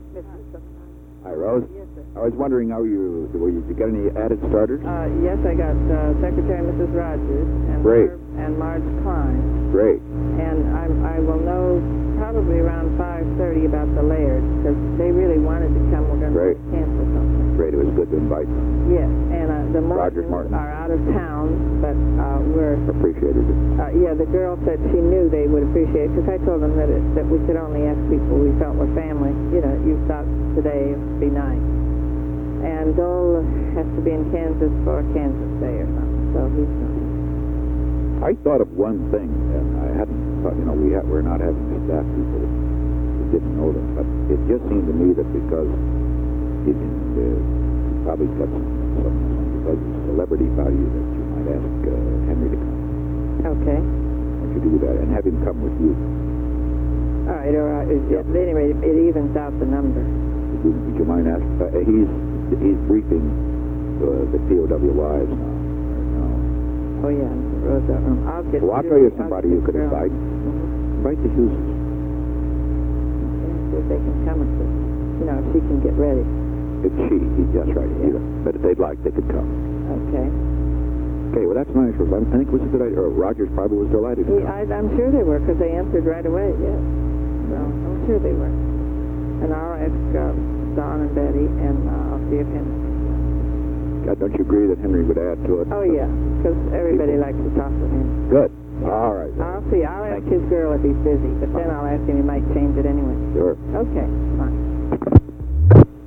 Hi, Rose. Yes, sir. I was wondering, did you get any added starters? Yes, I got Secretary Mrs. Rogers and Great. and Marge Klein. Great. And I will know probably around 5:30 about the Lairds, because they really wanted to come. We're going Great. to cancel something. Great. It was good to invite them. Yes, and the Rogers Mortons Martin. are out of town, but we're... Appreciated it. Yeah, the girl said she knew they would appreciate it, because I told them that we could only ask people we felt were family. You know, you thought today would be nice. And Dole has to be in Kansas for Kansas Day or something, so he's not. I thought of one thing, and I hadn't thought, we're not having the staff people who didn't know them, but it just seemed to me that because you can probably got some because of celebrity value that you might ask Henry to come. Okay. Why don't you do that and have him come with you? All right, or at any rate, it evens out the number. Would you mind asking? He's briefing the POW wives now. Oh, yeah, Rosa. I'll get. Well, I'll tell you somebody you could invite. Mm-hmm. Invite the Hugheses. Okay, see if they can come with us. If she can get ready. It's she. He's just right. Yeah. But if they'd like, they could come. Okay. Okay, well, that's nice. I think it was a good idea. Rogers probably was delighted to come. I'm sure they were, because they answered right away, yes. So, I'm sure they were. And I'll ask Don and Betty, and I'll see if Henry. Don't you agree that Henry would add to it? Oh, yeah, because everybody likes to talk to him. Good. All right. I'll see. I'll ask his girl if he's busy, but then I'll ask him. He might change it anyway. Sure. Okay, fine.